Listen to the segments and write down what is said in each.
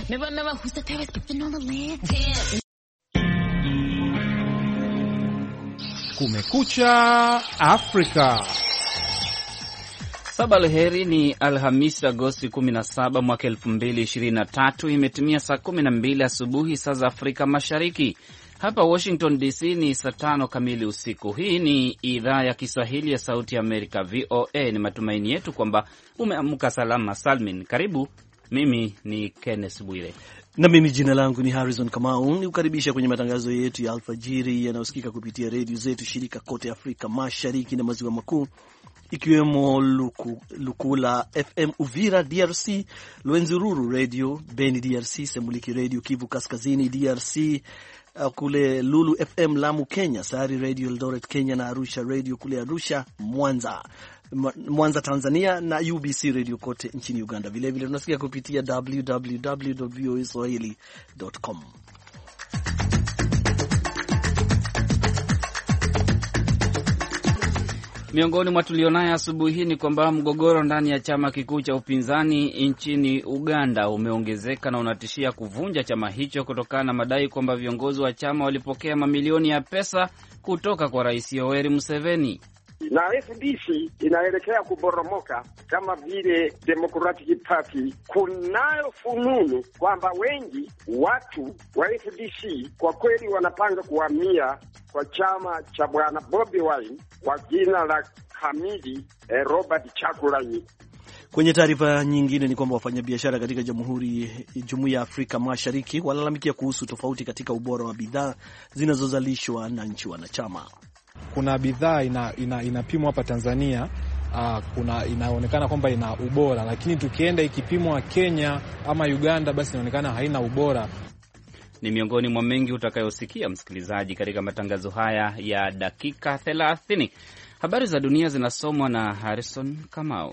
Remember who said they were skipping on the land? Damn. Kumekucha Afrika. Sabah alheri, ni Alhamisi Agosti 17 mwaka 2023. Imetimia saa 12 asubuhi saa za Afrika Mashariki. Hapa Washington DC ni saa 5 kamili usiku. Hii ni idhaa ya Kiswahili ya Sauti ya Amerika, VOA. Ni matumaini yetu kwamba umeamka salama salmin. Karibu, mimi ni Kenneth Bwire. Na mimi jina langu ni Harrison Kamau. Ni kukaribisha kwenye matangazo yetu ya alfajiri yanayosikika kupitia redio zetu shirika kote Afrika Mashariki na Maziwa Makuu, ikiwemo Lukula FM Uvira DRC, Lwenzururu Radio Beni DRC, Semuliki Radio Kivu Kaskazini DRC, kule Lulu FM Lamu Kenya, Sahari Radio Eldoret Kenya, na Arusha Radio kule Arusha, Mwanza Tanzania, na UBC Radio kote nchini Uganda. Vile vile tunasikia kupitia www.voaswahili.com. Miongoni mwa tulionayo asubuhi hii ni kwamba mgogoro ndani ya chama kikuu cha upinzani nchini Uganda umeongezeka na unatishia kuvunja chama hicho kutokana na madai kwamba viongozi wa chama walipokea mamilioni ya pesa kutoka kwa Rais Yoweri Museveni. Na FDC inaelekea kuboromoka kama vile Democratic Party. Kunayo fununu kwamba wengi watu wa FDC kwa kweli wanapanga kuhamia kwa chama cha Bwana Bobi Wine kwa jina la Hamidi Robert Chagulanyi. Kwenye taarifa nyingine ni kwamba wafanyabiashara katika Jumuiya ya Afrika Mashariki walalamikia kuhusu tofauti katika ubora wa bidhaa zinazozalishwa na nchi wanachama. Kuna bidhaa inapimwa hapa Tanzania, inaonekana kwamba ina ubora, lakini tukienda ikipimwa Kenya ama Uganda basi inaonekana haina ubora. Ni miongoni mwa mengi utakayosikia msikilizaji katika matangazo haya ya dakika 30. Habari za dunia zinasomwa na Harrison Kamau.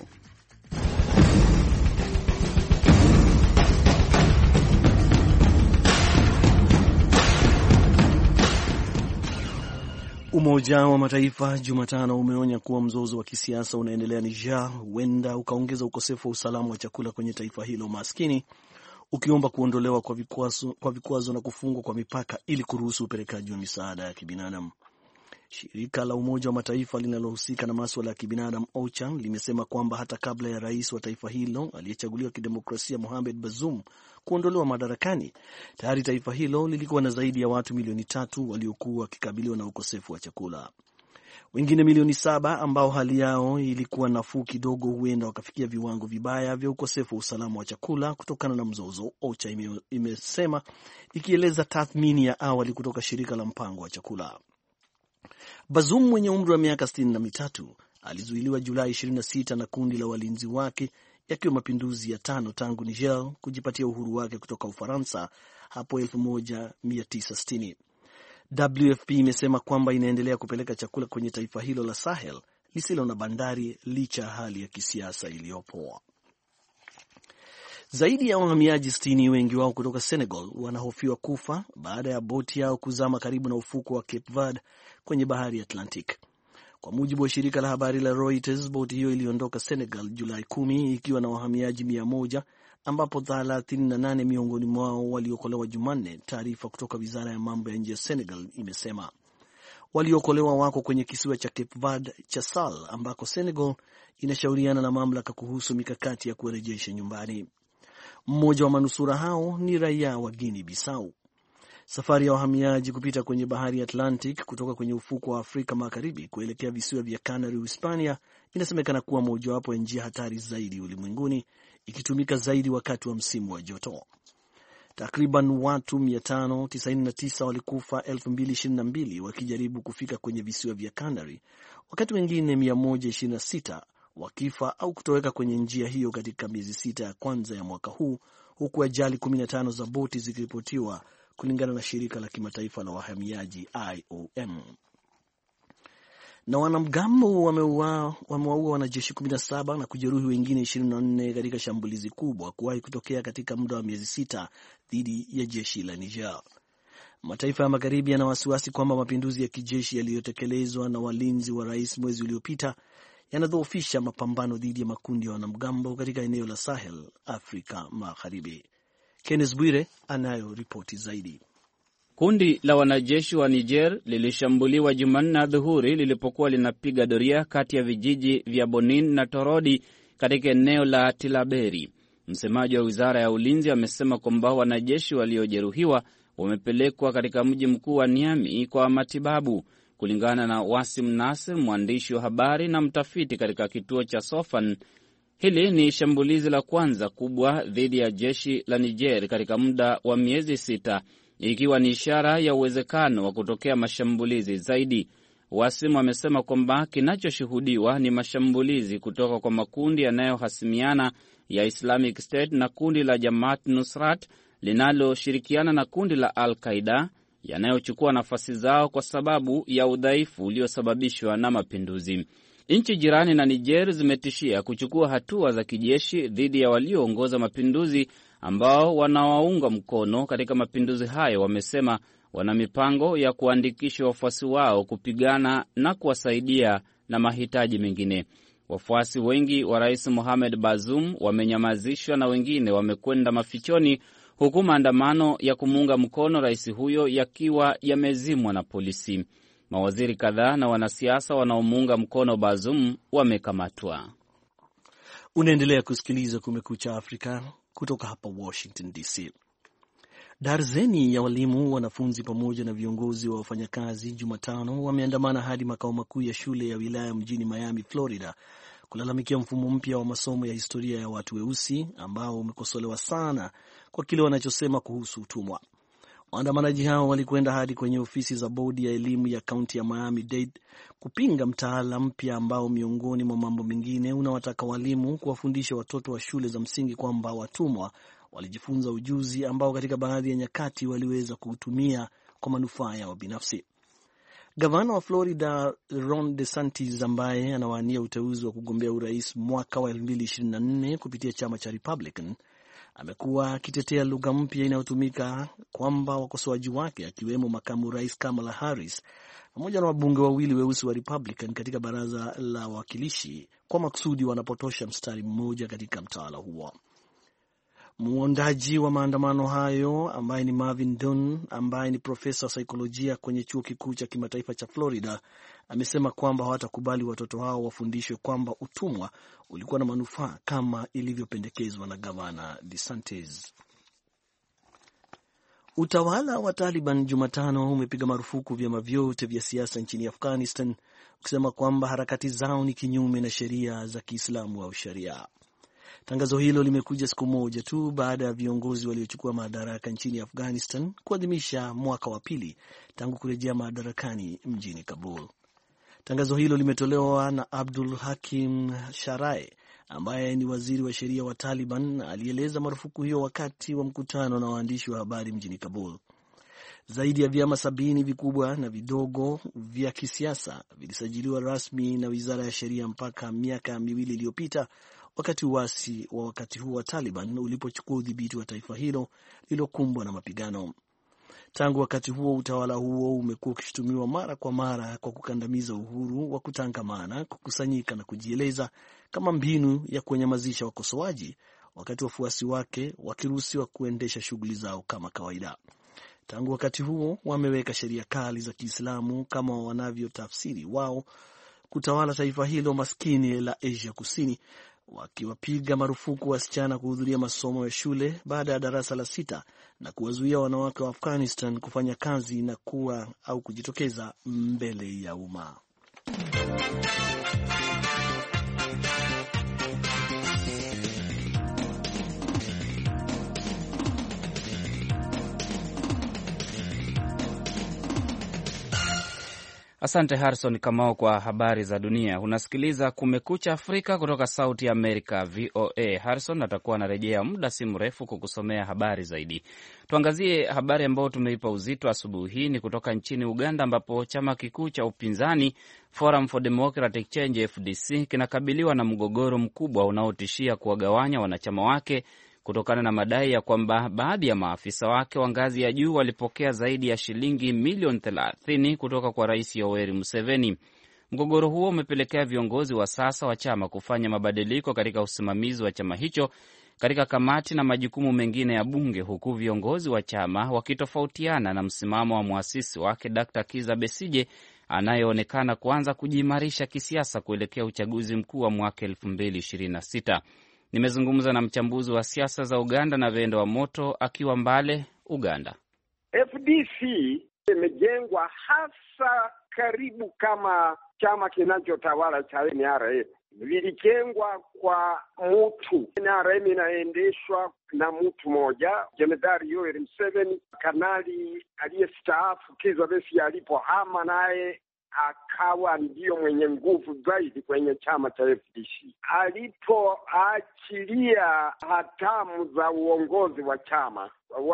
Umoja wa Mataifa Jumatano umeonya kuwa mzozo wa kisiasa unaendelea Niger huenda ukaongeza ukosefu wa usalama wa chakula kwenye taifa hilo maskini, ukiomba kuondolewa kwa vikwazo na kufungwa kwa mipaka ili kuruhusu upelekaji wa misaada ya kibinadamu. Shirika la Umoja wa Mataifa linalohusika na masuala ya kibinadamu OCHA limesema kwamba hata kabla ya rais wa taifa hilo aliyechaguliwa kidemokrasia Mohamed Bazoum kuondolewa madarakani, tayari taifa hilo lilikuwa na zaidi ya watu milioni 3 waliokuwa wakikabiliwa na ukosefu wa chakula. Wengine milioni 7 ambao hali yao ilikuwa nafuu kidogo huenda wakafikia viwango vibaya vya ukosefu wa usalama wa chakula kutokana na mzozo, OCHA imesema, ikieleza tathmini ya awali kutoka shirika la mpango wa chakula. Bazoum mwenye umri wa miaka 63 alizuiliwa Julai 26 na kundi la walinzi wake, yakiwa mapinduzi ya 5 tangu Niger kujipatia uhuru wake kutoka Ufaransa hapo 1960. WFP imesema kwamba inaendelea kupeleka chakula kwenye taifa hilo la Sahel lisilo na bandari licha hali ya kisiasa iliyopo. Zaidi ya wahamiaji 60, wengi wao kutoka Senegal, wanahofiwa kufa baada ya boti yao kuzama karibu na ufuko wa Cape Verde kwenye bahari ya Atlantic. Kwa mujibu wa shirika la habari la Reuters, boti hiyo iliondoka Senegal Julai 10 ikiwa na wahamiaji 100, ambapo 38 miongoni mwao waliokolewa Jumanne. Taarifa kutoka Wizara ya Mambo ya Nje ya Senegal imesema waliokolewa wako kwenye kisiwa cha Cape Verde cha Sal, ambako Senegal inashauriana na mamlaka kuhusu mikakati ya kurejesha nyumbani. Mmoja wa manusura hao ni raia wa Guinea Bissau. Safari ya wahamiaji kupita kwenye bahari ya Atlantic kutoka kwenye ufuko wa Afrika Magharibi kuelekea visiwa vya Canary, Hispania, inasemekana kuwa mojawapo ya njia hatari zaidi ulimwenguni, ikitumika zaidi wakati wa msimu wa joto. Takriban watu 599 walikufa 2022 wakijaribu kufika kwenye visiwa vya Canary, wakati wengine 126 wakifa au kutoweka kwenye njia hiyo katika miezi 6 ya kwanza ya mwaka huu, huku ajali 15 za boti zikiripotiwa, kulingana na shirika la kimataifa la wahamiaji IOM. Na wanamgambo wamewaua wanajeshi 17 na kujeruhi wengine 24 katika shambulizi kubwa kuwahi kutokea katika muda wa miezi 6 dhidi ya jeshi la Niger. Mataifa ya magharibi yana wasiwasi kwamba mapinduzi ya kijeshi yaliyotekelezwa na walinzi wa rais mwezi uliopita yanadhoofisha mapambano dhidi ya makundi ya wanamgambo katika eneo la Sahel, Afrika Magharibi. Kenneth Bwire anayo ripoti zaidi. Kundi la wanajeshi wa Niger lilishambuliwa Jumanne adhuhuri lilipokuwa linapiga doria kati ya vijiji vya Bonin na Torodi katika eneo la Tilaberi. Msemaji wa wizara ya ulinzi amesema kwamba wanajeshi waliojeruhiwa wamepelekwa katika mji mkuu wa Niamey kwa matibabu. Kulingana na Wasim Nasser, mwandishi wa habari na mtafiti katika kituo cha Sofan, hili ni shambulizi la kwanza kubwa dhidi ya jeshi la Niger katika muda wa miezi 6, ikiwa ni ishara ya uwezekano wa kutokea mashambulizi zaidi. Wasim amesema kwamba kinachoshuhudiwa ni mashambulizi kutoka kwa makundi yanayohasimiana ya Islamic State na kundi la Jamaat Nusrat linaloshirikiana na kundi la Al-Qaida yanayochukua nafasi zao kwa sababu ya udhaifu uliosababishwa na mapinduzi. Nchi jirani na Niger zimetishia kuchukua hatua za kijeshi dhidi ya walioongoza mapinduzi ambao wanawaunga mkono katika mapinduzi hayo. Wamesema wana mipango ya kuandikisha wafuasi wao kupigana na kuwasaidia na mahitaji mengine. Wafuasi wengi wa Rais Mohamed Bazoum wamenyamazishwa na wengine wamekwenda mafichoni, huku maandamano ya kumuunga mkono rais huyo yakiwa yamezimwa na polisi. Mawaziri kadhaa na wanasiasa wanaomuunga mkono Bazoum wamekamatwa. Unaendelea kusikiliza Kumekucha Afrika kutoka hapa Washington DC. Darzeni ya walimu, wanafunzi pamoja na viongozi wa wafanyakazi Jumatano wameandamana hadi makao makuu ya shule ya wilaya mjini Miami, Florida, kulalamikia mfumo mpya wa masomo ya historia ya watu weusi ambao umekosolewa sana kwa kile wanachosema kuhusu utumwa. Waandamanaji hao walikwenda hadi kwenye ofisi za bodi ya elimu ya kaunti ya Miami-Dade kupinga mtaala mpya ambao miongoni mwa mambo mengine unawataka walimu kuwafundisha watoto wa shule za msingi kwamba watumwa walijifunza ujuzi ambao katika baadhi ya nyakati waliweza kuutumia kwa manufaa yao binafsi. Gavana wa Florida Ron DeSantis, ambaye anawania uteuzi wa kugombea urais mwaka wa 2024 kupitia chama cha Republican, amekuwa akitetea lugha mpya inayotumika kwamba wakosoaji wake akiwemo makamu rais Kamala Harris pamoja na wabunge wawili weusi wa Republican katika baraza la wawakilishi kwa makusudi wanapotosha mstari mmoja katika mtaala huo. Muondaji wa maandamano hayo ambaye ni Marvin Dunn, ambaye ni profesa wa saikolojia kwenye chuo kikuu cha kimataifa cha Florida, amesema kwamba hawatakubali watoto hao wafundishwe kwamba utumwa ulikuwa na manufaa kama ilivyopendekezwa na gavana DeSantis. Utawala wa Taliban Jumatano umepiga marufuku vyama vyote vya siasa nchini Afghanistan, ukisema kwamba harakati zao ni kinyume na sheria za Kiislamu au sharia. Tangazo hilo limekuja siku moja tu baada ya viongozi waliochukua madaraka nchini Afghanistan kuadhimisha mwaka wa pili tangu kurejea madarakani mjini Kabul. Tangazo hilo limetolewa na Abdul Hakim Sharai, ambaye ni waziri wa sheria wa Taliban, na alieleza marufuku hiyo wakati wa mkutano na waandishi wa habari mjini Kabul. Zaidi ya vyama 70 vikubwa na vidogo vya kisiasa vilisajiliwa rasmi na wizara ya sheria mpaka miaka 2 iliyopita, wakati uasi wa wakati huo wa Taliban ulipochukua udhibiti wa taifa hilo lililokumbwa na mapigano. Tangu wakati huo, utawala huo umekuwa ukishutumiwa mara kwa mara kwa kukandamiza uhuru wa kutangamana, kukusanyika na kujieleza kama mbinu ya kunyamazisha wakosoaji, wakati wafuasi wake wakiruhusiwa kuendesha shughuli zao kama kawaida. Tangu wakati huo, wameweka sheria kali za Kiislamu kama wanavyotafsiri wao kutawala taifa hilo maskini la Asia Kusini, wakiwapiga marufuku wasichana kuhudhuria masomo ya shule baada ya darasa la 6 na kuwazuia wanawake wa Afghanistan kufanya kazi na kuwa au kujitokeza mbele ya umma. Asante Harrison Kamau kwa habari za dunia. Unasikiliza Kumekucha Afrika kutoka Sauti ya Amerika, VOA. Harrison atakuwa anarejea muda si mrefu kukusomea habari zaidi. Tuangazie habari ambayo tumeipa uzito asubuhi hii, ni kutoka nchini Uganda, ambapo chama kikuu cha upinzani Forum for Democratic Change FDC kinakabiliwa na mgogoro mkubwa unaotishia kuwagawanya wanachama wake kutokana na madai ya kwamba baadhi ya maafisa wake wa ngazi ya juu walipokea zaidi ya shilingi milioni 30 kutoka kwa Rais Yoweri Museveni. Mgogoro huo umepelekea viongozi wa sasa wa chama kufanya mabadiliko katika usimamizi wa chama hicho katika kamati na majukumu mengine ya bunge, huku viongozi wa chama wakitofautiana na msimamo wa mwasisi wake Dr. Kizza Besigye anayeonekana kuanza kujiimarisha kisiasa kuelekea uchaguzi mkuu wa mwaka 2026. Nimezungumza na mchambuzi wa siasa za Uganda na Vendo wa Moto akiwa Mbale, Uganda. FDC imejengwa hasa karibu kama chama kinachotawala cha NRM. Vilijengwa kwa mtu. NRM inaendeshwa na mtu mmoja, Jenerali Yoweri Museveni. Kanali aliyestaafu Kizza Besigye alipohama, naye akawa ndio mwenye nguvu zaidi kwenye chama cha FDC. Alipoachilia hatamu za uongozi wa chama,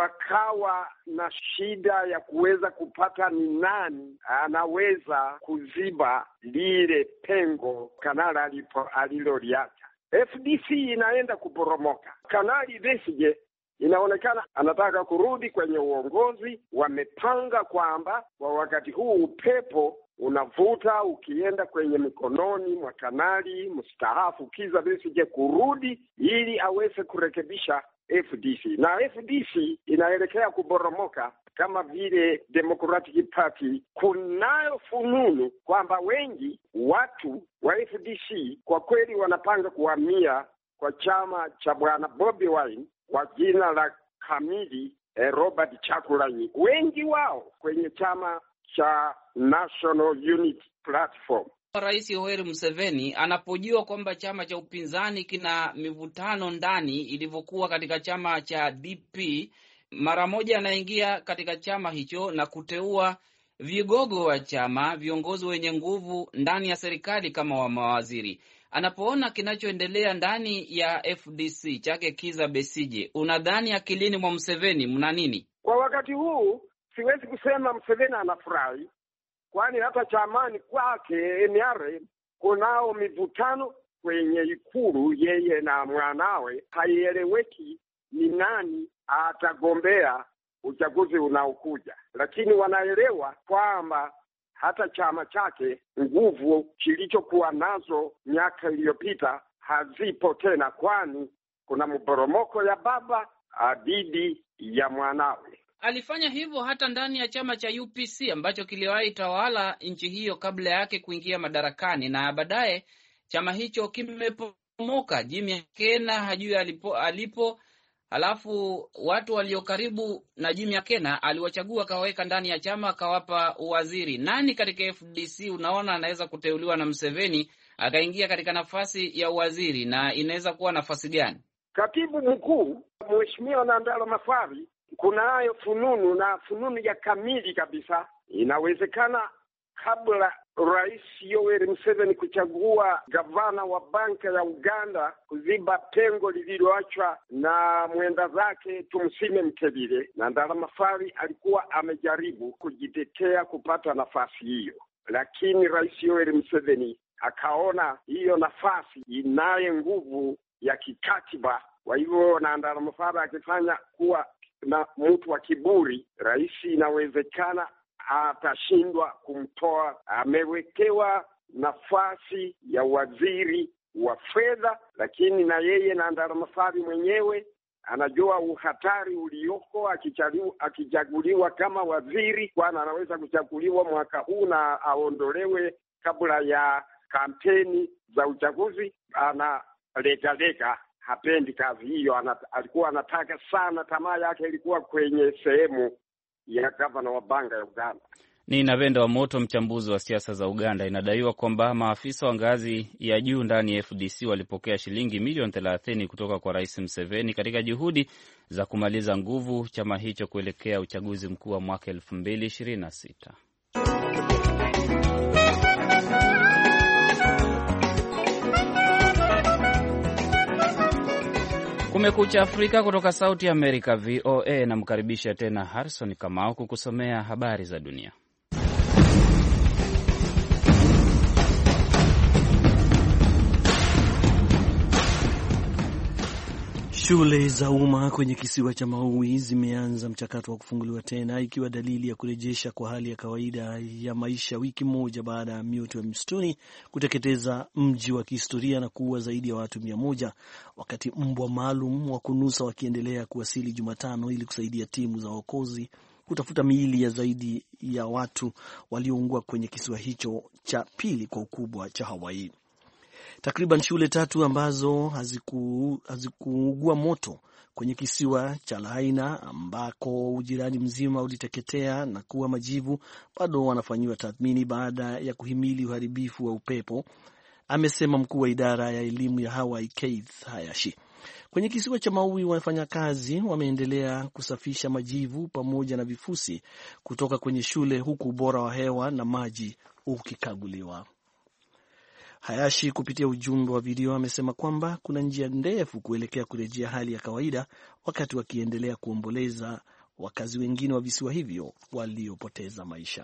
wakawa na shida ya kuweza kupata ni nani anaweza kuziba lile pengo kanali aliloliacha. FDC inaenda kuporomoka. Kanali Besigye inaonekana anataka kurudi kwenye uongozi. Wamepanga kwamba kwa wakati huu upepo unavuta ukienda kwenye mikononi mwa kanali mstaafu Kizza Besigye kurudi ili aweze kurekebisha FDC. Na FDC inaelekea kuboromoka kama vile Democratic Party. Kunayo fununu kwamba wengi watu wa FDC kwa kweli wanapanga kuhamia kwa chama cha bwana Bobi Wine kwa jina la kamili Robert Kyagulanyi. Wengi wao kwenye chama cha National Unity Platform. Rais Yoweri Museveni anapojua kwamba chama cha upinzani kina mivutano ndani ilivyokuwa katika chama cha DP, mara moja anaingia katika chama hicho na kuteua vigogo wa chama, viongozi wenye nguvu ndani ya serikali kama wa mawaziri. Anapoona kinachoendelea ndani ya FDC chake Kizza Besigye, unadhani akilini mwa Museveni mna nini? Kwa wakati huu siwezi kusema Museveni anafurahi, kwani hata chamani kwake NRM kunao mivutano kwenye ikulu. Yeye na mwanawe haieleweki ni nani atagombea uchaguzi unaokuja, lakini wanaelewa kwamba hata chama chake nguvu kilichokuwa nazo miaka iliyopita hazipo tena, kwani kuna mporomoko ya baba dhidi ya mwanawe. Alifanya hivyo hata ndani ya chama cha UPC ambacho kiliwahi tawala nchi hiyo kabla yake kuingia madarakani, na baadaye chama hicho kimepomoka. Jimmy Kena hajui alipo. Halafu watu walio karibu na Jimmy Kena aliwachagua, akawaweka ndani ya chama, akawapa uwaziri. Nani katika FDC unaona anaweza kuteuliwa na Museveni akaingia katika nafasi ya uwaziri, na inaweza kuwa nafasi gani? Katibu mkuu Mheshimiwa Nandala Mafari. Kunayo fununu, na fununu ya kamili kabisa. Inawezekana kabla Rais Yoweri Museveni kuchagua gavana wa banka ya Uganda kuziba pengo lililoachwa na mwenda zake Tumsime Mtebile, Nandala Mafari alikuwa amejaribu kujitetea kupata nafasi hiyo, lakini Rais Yoweri Museveni akaona hiyo nafasi inaye nguvu ya kikatiba. Kwa hivyo Nandala Mafari akifanya kuwa na mtu wa kiburi, rais inawezekana atashindwa kumtoa. Amewekewa nafasi ya waziri wa fedha, lakini na yeye Nandala Mafari mwenyewe anajua uhatari ulioko akichaguliwa kama waziri, kwani anaweza kuchaguliwa mwaka huu na aondolewe kabla ya kampeni za uchaguzi. Analega hapendi kazi hiyo. Alikuwa anataka sana, tamaa yake ilikuwa kwenye sehemu ya gavana wa banka ya Uganda. Ni Navenda wa Moto, mchambuzi wa siasa za Uganda. Inadaiwa kwamba maafisa wa ngazi ya juu ndani ya FDC walipokea shilingi milioni 30 kutoka kwa Rais Museveni katika juhudi za kumaliza nguvu chama hicho kuelekea uchaguzi mkuu wa mwaka 2026. Kumekucha Afrika kutoka Sauti ya Amerika, VOA. Namkaribisha tena Harrison Kamau kukusomea habari za dunia. Shule za umma kwenye kisiwa cha Maui zimeanza mchakato wa kufunguliwa tena, ikiwa dalili ya kurejesha kwa hali ya kawaida ya maisha, wiki moja baada ya mioto ya msituni kuteketeza mji wa kihistoria na kuua zaidi ya watu 100, wakati mbwa maalum wa kunusa wakiendelea kuwasili Jumatano ili kusaidia timu za waokozi kutafuta miili ya zaidi ya watu walioungua kwenye kisiwa hicho cha pili kwa ukubwa cha Hawaii. Takriban shule 3 ambazo hazikuugua moto kwenye kisiwa cha Lahaina ambako ujirani mzima uliteketea na kuwa majivu bado wanafanyiwa tathmini baada ya kuhimili uharibifu wa upepo, amesema mkuu wa idara ya elimu ya Hawaii Keith Hayashi. Kwenye kisiwa cha Maui wafanyakazi wameendelea kusafisha majivu pamoja na vifusi kutoka kwenye shule, huku ubora wa hewa na maji ukikaguliwa. Hayashi kupitia ujumbe wa video amesema kwamba kuna njia ndefu kuelekea kurejea hali ya kawaida, wakati wakiendelea kuomboleza wakazi wengine wa visiwa hivyo waliopoteza maisha.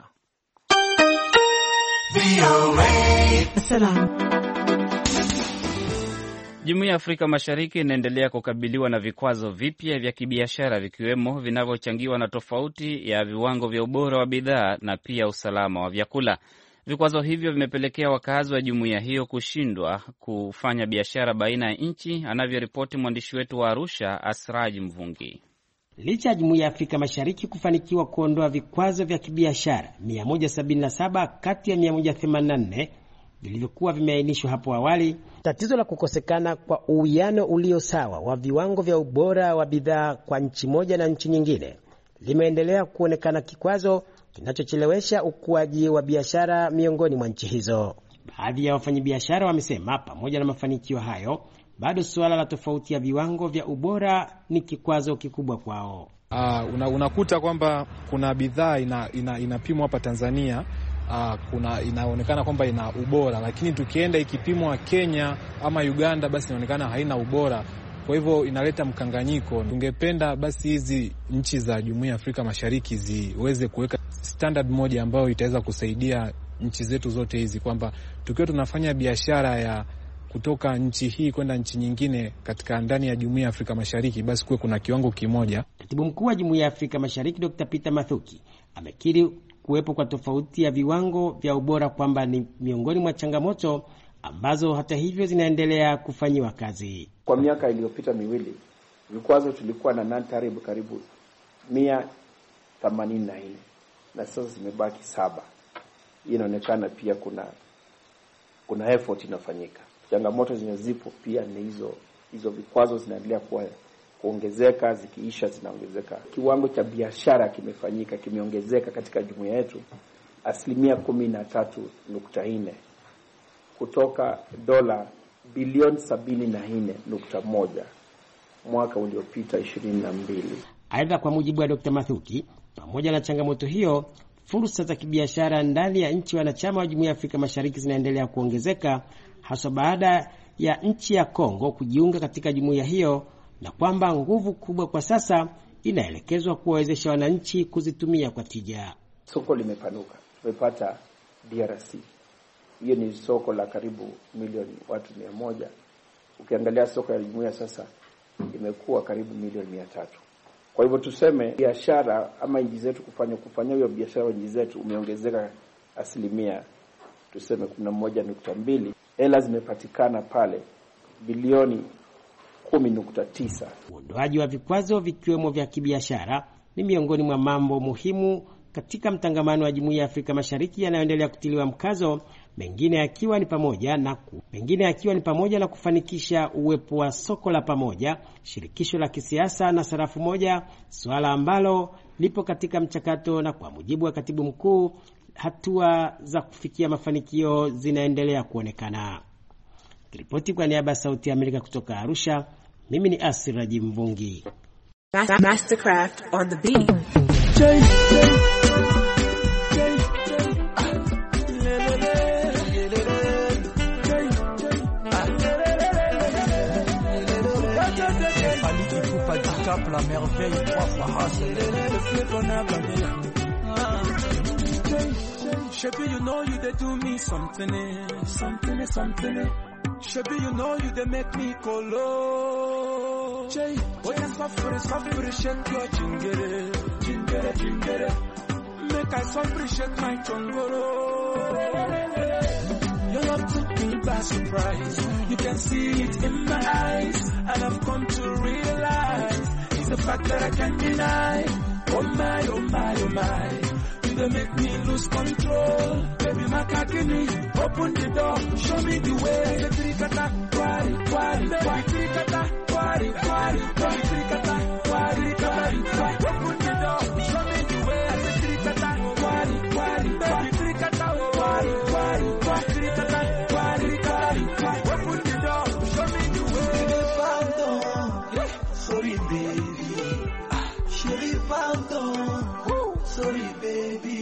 Jumuiya ya Afrika Mashariki inaendelea kukabiliwa na vikwazo vipya vya kibiashara, vikiwemo vinavyochangiwa na tofauti ya viwango vya ubora wa bidhaa na pia usalama wa vyakula. Vikwazo hivyo vimepelekea wakazi wa jumuiya hiyo kushindwa kufanya biashara baina ya nchi, anavyoripoti mwandishi wetu wa Arusha, Asraji Mvungi. Licha ya Jumuiya ya Afrika Mashariki kufanikiwa kuondoa vikwazo vya kibiashara 177 kati ya 184 vilivyokuwa vimeainishwa hapo awali, tatizo la kukosekana kwa uwiano ulio sawa wa viwango vya ubora wa bidhaa kwa nchi moja na nchi nyingine limeendelea kuonekana kikwazo kinachochelewesha ukuaji wa biashara miongoni mwa nchi hizo. Baadhi ya wafanyabiashara wamesema pamoja na mafanikio hayo, bado suala la tofauti ya viwango vya ubora ni kikwazo kikubwa kwao. Unakuta kwamba kuna bidhaa inapimwa hapa Tanzania, inaonekana kwamba ina ubora, lakini tukienda ikipimwa Kenya ama Uganda basi inaonekana haina ubora. Kwa hivyo inaleta mkanganyiko. Tungependa basi hizi nchi za Jumuiya ya Afrika Mashariki ziweze kuweka standard moja ambayo itaweza kusaidia nchi zetu zote hizi, kwamba tukiwa tunafanya biashara ya kutoka nchi hii kwenda nchi nyingine katika ndani ya Jumuiya ya Afrika Mashariki, basi kuwe kuna kiwango kimoja. Katibu Mkuu wa Jumuiya ya Afrika Mashariki Dr. Peter Mathuki amekiri kuwepo kwa tofauti ya viwango vya ubora kwamba ni miongoni mwa changamoto ambazo hata hivyo zinaendelea kufanyiwa kazi. Kwa miaka iliyopita miwili, vikwazo tulikuwa na non-tariff karibu 184 na sasa zimebaki 7. Hii inaonekana pia kuna effort inafanyika. Changamoto zinazipo pia ni hizo vikwazo zinaendelea kuongezeka, zikiisha zinaongezeka. Kiwango cha biashara kimeongezeka katika jumuiya yetu 13.4 kutoka dola bilioni 74.1 mwaka uliopita 22. Aidha, kwa mujibu wa Dr. Mathuki, pamoja na changamoto hiyo, fursa za kibiashara ndani ya nchi wanachama wa Jumuiya ya Afrika Mashariki zinaendelea kuongezeka, hasa baada ya nchi ya Kongo kujiunga katika jumuiya hiyo, na kwamba nguvu kubwa kwa sasa inaelekezwa kuwawezesha wananchi kuzitumia kwa tija. Soko limepanuka. Tumepata DRC. Hiyo ni soko la karibu milioni watu 100. Ukiangalia soko ya jumuiya sasa imekuwa karibu milioni 300. Kwa hivyo tuseme biashara ama nchi zetu kufanya hiyo biashara nchi zetu umeongezeka tuseme 11.2. Hela zimepatikana pale bilioni 10.9. Uondoaji wa vikwazo vikiwemo vya kibiashara ni miongoni mwa mambo muhimu katika mtangamano wa Jumuiya ya Afrika Mashariki yanayoendelea kutiliwa mkazo, mengine yakiwa ni pamoja na kufanikisha uwepo wa soko la pamoja, shirikisho la kisiasa na sarafu moja, suala ambalo lipo katika mchakato, na kwa mujibu wa Katibu Mkuu, hatua za kufikia mafanikio zinaendelea kuonekana. Ripoti kwa niaba ya Sauti ya Amerika kutoka Arusha, mimi ni Asraji Mvungi. Mastercraft on the beat. La merveille, 3 fois Shabby, you know you they do me something. Shabby, you know you they make me go low. Jay, when I suffer, shake your jingere, jingere, jingere. Make I suffer, shake my chongoro. Your love took me by surprise. You can see it in my eyes, and I've come to realize it's a fact that I can't deny. Oh my, oh my, oh my. They make me lose control. Baby, Makakini, open the door, show me the way. The trikata, kwari, kwari, kwari, trikata, kwari, kwari, kwari, trikata, kwari, kwari, kwari. Open the door, show me the way. The trikata, kwari, kwari, kwari, trikata, kwari, kwari, kwari, trikata, kwari, kwari, kwari. Open the door, show me the way. Sorry, baby. Chérie, pardon. Sorry baby,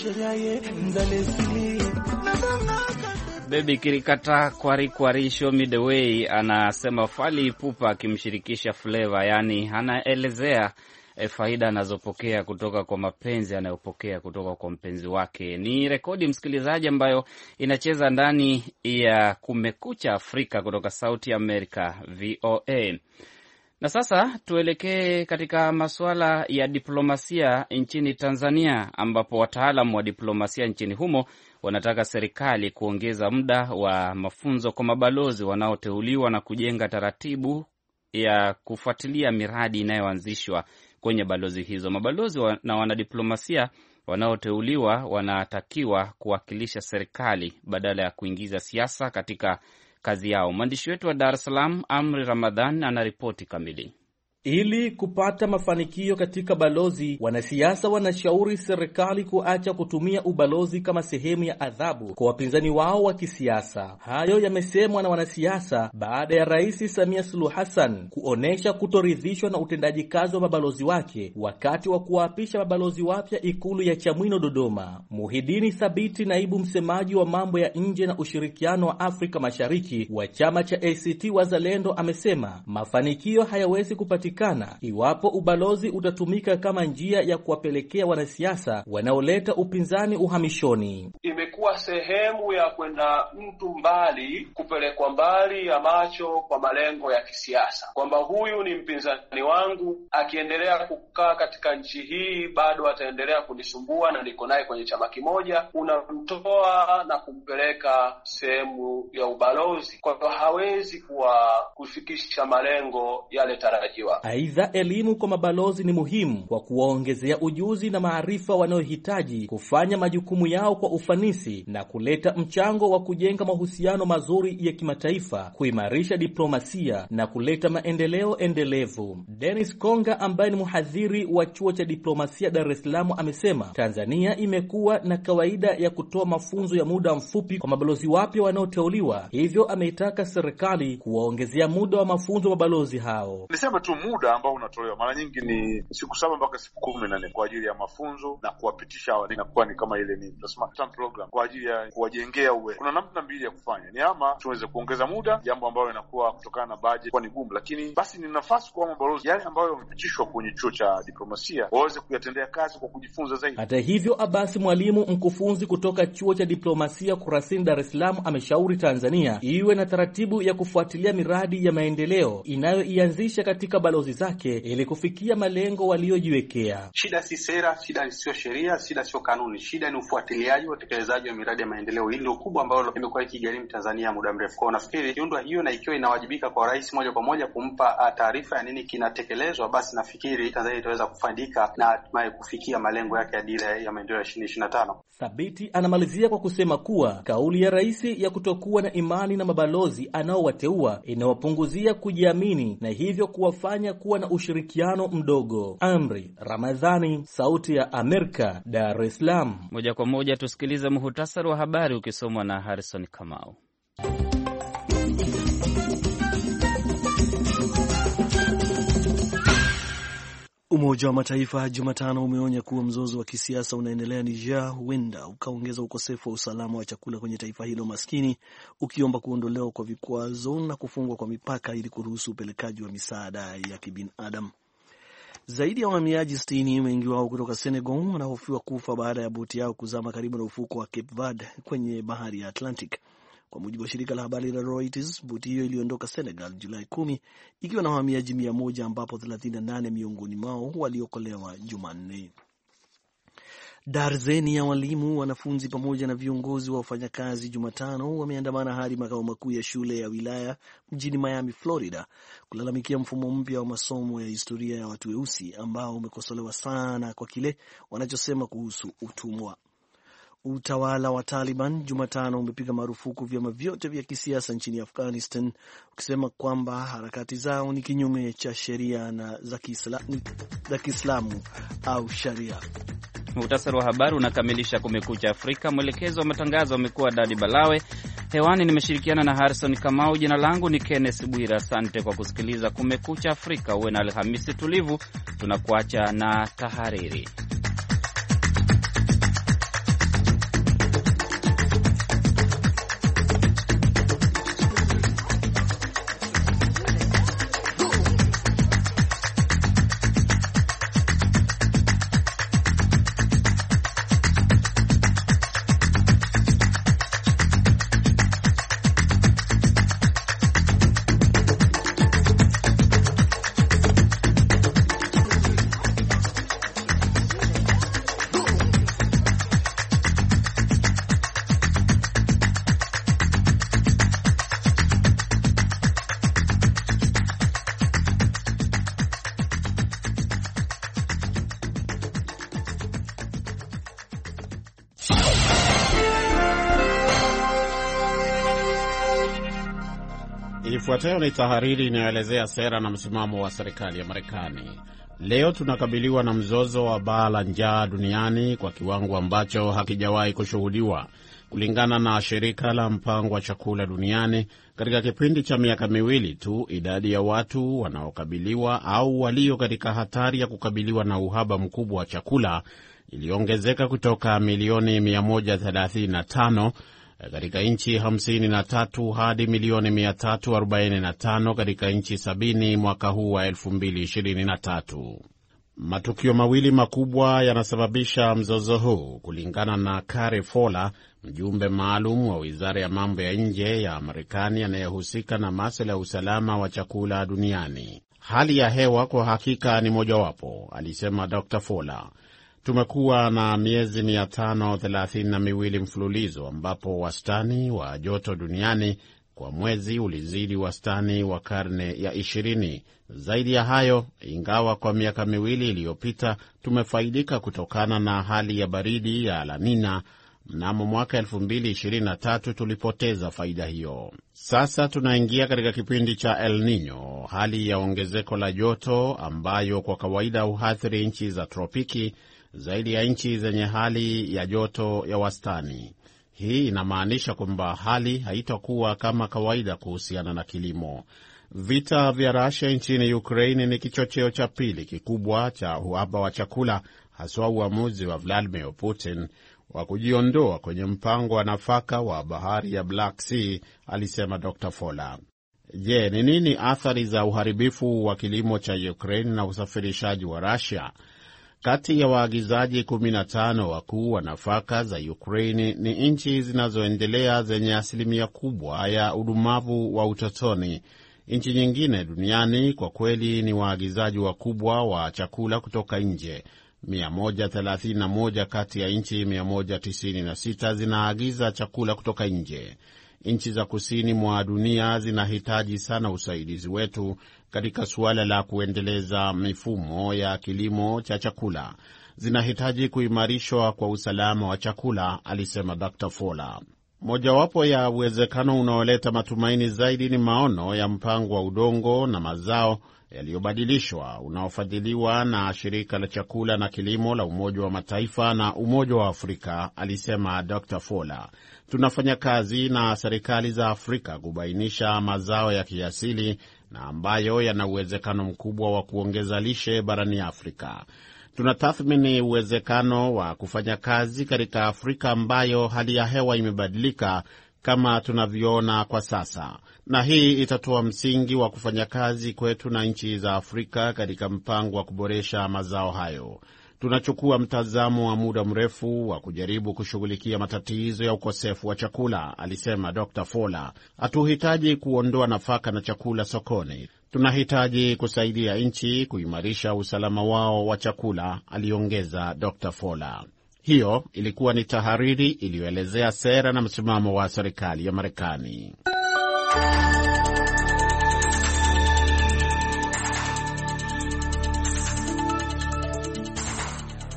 Baby kirikata kwari kwari show me the way, anasema Fally Ipupa akimshirikisha Flavor, yani anaelezea faida anazopokea kutoka kwa mapenzi anayopokea kutoka kwa mpenzi wake. Ni rekodi msikilizaji ambayo inacheza ndani ya Kumekucha Afrika kutoka Sauti America VOA. Na sasa tuelekee katika masuala ya diplomasia nchini Tanzania, ambapo wataalamu wa diplomasia nchini humo wanataka serikali kuongeza muda wa mafunzo kwa mabalozi wanaoteuliwa na kujenga taratibu ya kufuatilia miradi inayoanzishwa kwenye balozi hizo. Mabalozi na wanadiplomasia wanaoteuliwa wanatakiwa kuwakilisha serikali badala ya kuingiza siasa katika kazi yao. Mwandishi wetu wa Dar es Salaam, Amri Ramadhan, anaripoti kamili. Ili kupata mafanikio katika balozi, wanasiasa wanashauri serikali kuacha kutumia ubalozi kama sehemu ya adhabu kwa wapinzani wao wa kisiasa. Hayo yamesemwa na wanasiasa baada ya Rais Samia Suluhu Hassan kuonesha kutoridhishwa na utendaji kazi wa mabalozi wake wakati wa kuwaapisha mabalozi wapya Ikulu ya Chamwino, Dodoma. Muhidini Thabiti, naibu msemaji wa mambo ya nje na ushirikiano wa Afrika Mashariki wa chama cha ACT Wazalendo, amesema mafanikio hayawezi kupatikana iwapo ubalozi utatumika kama njia ya kuwapelekea wanasiasa wanaoleta upinzani uhamishoni. Imekuwa sehemu ya kwenda mtu mbali, kupelekwa mbali ya macho kwa malengo ya kisiasa, kwamba huyu ni mpinzani wangu, akiendelea kukaa katika nchi hii bado ataendelea kunisumbua na niko naye kwenye chama kimoja. Unamtoa na kumpeleka sehemu ya ubalozi, kwa hiyo hawezi kufikisha malengo yale tarajiwa. Aidha, elimu kwa mabalozi ni muhimu kwa kuwaongezea ujuzi na maarifa wanayohitaji kufanya majukumu yao kwa ufanisi na kuleta mchango wa kujenga mahusiano mazuri ya kimataifa, kuimarisha diplomasia na kuleta maendeleo endelevu. Dennis Konga, ambaye ni mhadhiri wa chuo cha diplomasia Dar es Salaam, amesema Tanzania imekuwa na kawaida ya kutoa mafunzo ya muda mfupi kwa mabalozi wapya wanaoteuliwa, hivyo ameitaka serikali kuwaongezea muda wa mafunzo mabalozi hao. Nisema tu muda ambao unatolewa mara nyingi ni siku 7 mpaka siku 14 kwa ajili ya mafunzo na kuwapitisha hawa. Inakuwa ni kama ile ni tunasema term program kwa ajili ya kuwajengea uwezo. Kuna namna mbili ya kufanya, ni ama tuweze kuongeza muda, jambo ambalo inakuwa kutokana na budget kwa ni gumu, lakini basi ni nafasi kwa mabalozi yale ambayo wamepitishwa kwenye chuo cha diplomasia waweze kuyatendea kazi kwa kujifunza zaidi. Hata hivyo, Abasi Mwalimu, mkufunzi kutoka chuo cha diplomasia Kurasini Dar es Salaam, ameshauri Tanzania iwe na taratibu ya kufuatilia miradi ya maendeleo inayoianzisha katika balozi zake ili kufikia malengo waliojiwekea. Shida si sera, shida sio sheria, shida sio kanuni, shida ni ufuatiliaji wa utekelezaji wa miradi ya maendeleo. Hili ndio kubwa ambalo limekuwa ikigharimu Tanzania muda mrefu. Kwa nafikiri kiundwa hiyo na ikiwa inawajibika kwa rais moja kwa moja kumpa taarifa ya nini kinatekelezwa, basi nafikiri Tanzania itaweza kufaidika na hatimaye kufikia malengo yake ya dira ya maendeleo ya 2025. Thabiti anamalizia kwa kusema kuwa kauli ya rais ya kutokuwa na imani na mabalozi anaowateua inawapunguzia kujiamini na hivyo kuwafanya kuwa na ushirikiano mdogo. Amri Ramadhani, Sauti ya Amerika, Dar es Salaam. Moja kwa moja tusikilize muhtasari wa habari ukisomwa na Harrison Kamau. Umoja wa Mataifa Jumatano umeonya kuwa mzozo wa kisiasa unaendelea Niger huenda ukaongeza ukosefu wa usalama wa chakula kwenye taifa hilo maskini, ukiomba kuondolewa kwa vikwazo na kufungwa kwa mipaka ili kuruhusu upelekaji wa misaada ya kibinadamu. Zaidi ya wahamiaji 60, wengi wao kutoka Senegal, wanahofiwa kufa baada ya boti yao kuzama karibu na ufuko wa Cape Verde kwenye bahari ya Atlantic. Kwa mujibu wa shirika la habari la Reuters, boti hiyo iliondoka Senegal Julai 10 ikiwa na wahamiaji 100 ambapo 38 miongoni mwao waliokolewa Jumanne. Darzeni ya walimu, wanafunzi pamoja na viongozi wa wafanyakazi Jumatano wameandamana hadi makao makuu ya shule ya wilaya mjini Miami, Florida, kulalamikia mfumo mpya wa masomo ya historia ya watu weusi ambao umekosolewa sana kwa kile wanachosema kuhusu utumwa. Utawala wa Taliban Jumatano umepiga marufuku vyama vyote vya kisiasa nchini Afghanistan, ukisema kwamba harakati zao ni kinyume cha sheria na za Kiislamu au sharia. Muhtasari wa habari unakamilisha Kumekucha Afrika. Mwelekezo wa matangazo amekuwa Dadi Balawe. Hewani nimeshirikiana na Harrison Kamau. Jina langu ni Kenneth Bwira. Asante kwa kusikiliza Kumekucha Afrika. Uwe na Alhamisi tulivu. Tunakuacha na tahariri. Ifuatayo ni tahariri inayoelezea sera na msimamo wa serikali ya Marekani. Leo tunakabiliwa na mzozo wa baa la njaa duniani kwa kiwango ambacho hakijawahi kushuhudiwa. Kulingana na shirika la mpango wa chakula duniani, katika kipindi cha miaka miwili tu, idadi ya watu wanaokabiliwa au walio katika hatari ya kukabiliwa na uhaba mkubwa wa chakula iliongezeka kutoka milioni 135 katika nchi 53 hadi milioni 345 katika nchi 70 mwaka huu wa 2023. Matukio mawili makubwa yanasababisha mzozo huu, kulingana na Kari Fowler, mjumbe maalum wa Wizara ya Mambo ya Nje ya Marekani anayehusika na masuala ya usalama wa chakula duniani. Hali ya hewa kwa hakika ni mojawapo, alisema Dr. Fowler. Tumekuwa na miezi 532 mfululizo ambapo wastani wa joto duniani kwa mwezi ulizidi wastani wa karne ya 20. Zaidi ya hayo, ingawa kwa miaka miwili iliyopita tumefaidika kutokana na hali ya baridi ya La Nina, mnamo mwaka 2023 tulipoteza faida hiyo. Sasa tunaingia katika kipindi cha El Nino, hali ya ongezeko la joto ambayo kwa kawaida huathiri nchi za tropiki zaidi ya nchi zenye hali ya joto ya wastani. Hii inamaanisha kwamba hali haitakuwa kama kawaida kuhusiana na kilimo. Vita vya Russia nchini Ukraine ni kichocheo cha pili kikubwa cha uhaba wa chakula, haswa uamuzi wa Vladimir Putin wa kujiondoa kwenye mpango wa nafaka wa bahari ya Black Sea, alisema Dr. Fowler. Je, ni nini athari za uharibifu wa kilimo cha Ukraine na usafirishaji wa Russia? Kati ya waagizaji 15 wakuu wa nafaka za Ukraine ni nchi zinazoendelea zenye asilimia kubwa ya udumavu wa utotoni. Nchi nyingine duniani kwa kweli ni waagizaji wakubwa wa chakula kutoka nje. 131 kati ya nchi 196 zinaagiza chakula kutoka nje. Nchi za kusini mwa dunia zinahitaji sana usaidizi wetu katika suala la kuendeleza mifumo ya kilimo cha chakula. Zinahitaji kuimarishwa kwa usalama wa chakula, alisema Dr. Fowler. Mojawapo ya uwezekano unaoleta matumaini zaidi ni maono ya mpango wa udongo na mazao yaliyobadilishwa unaofadhiliwa na shirika la chakula na kilimo la Umoja wa Mataifa na Umoja wa Afrika, alisema Dr. Fowler. Tunafanya kazi na serikali za Afrika kubainisha mazao ya kiasili na ambayo yana uwezekano mkubwa wa kuongeza lishe barani Afrika. Tunatathmini uwezekano wa kufanya kazi katika Afrika ambayo hali ya hewa imebadilika kama tunavyoona kwa sasa, na hii itatoa msingi wa kufanya kazi kwetu na nchi za Afrika katika mpango wa kuboresha mazao hayo. Tunachukua mtazamo wa muda mrefu wa kujaribu kushughulikia matatizo ya ukosefu wa chakula, alisema Dr. Fowler. Hatuhitaji kuondoa nafaka na chakula sokoni. Tunahitaji kusaidia nchi kuimarisha usalama wao wa chakula, aliongeza Dr. Fowler. Hiyo ilikuwa ni tahariri iliyoelezea sera na msimamo wa serikali ya Marekani.